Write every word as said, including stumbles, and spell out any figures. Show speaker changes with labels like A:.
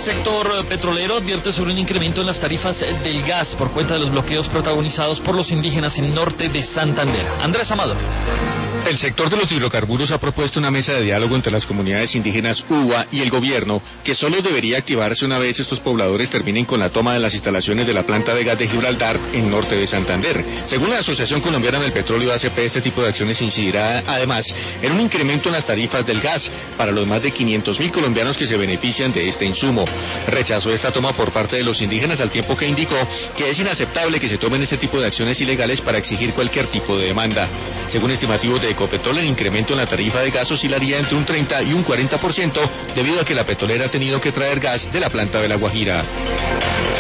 A: sector petrolero advierte sobre un incremento en las tarifas del gas por cuenta de los bloqueos protagonizados por los indígenas en norte de Santander. Andrés Amador.
B: El sector de los hidrocarburos ha propuesto una mesa de diálogo entre las comunidades indígenas U B A y el gobierno, que solo debería activarse una vez estos pobladores terminen con la toma de las instalaciones de la planta de gas de Gibraltar en norte de Santander. Según la Asociación Colombiana del Petróleo A C P, este tipo de acciones incidirá además en un incremento en las tarifas del gas para los más de quinientos mil colombianos que se benefician de este insumo. Rechazó esta toma por parte de los indígenas al tiempo que indicó que es inaceptable que se tomen este tipo de acciones ilegales para exigir cualquier tipo de demanda. Según estimativos de Ecopetrol, el incremento en la tarifa de gas oscilaría entre un treinta y un cuarenta por ciento debido a que la petrolera ha tenido que traer gas de la planta de La Guajira.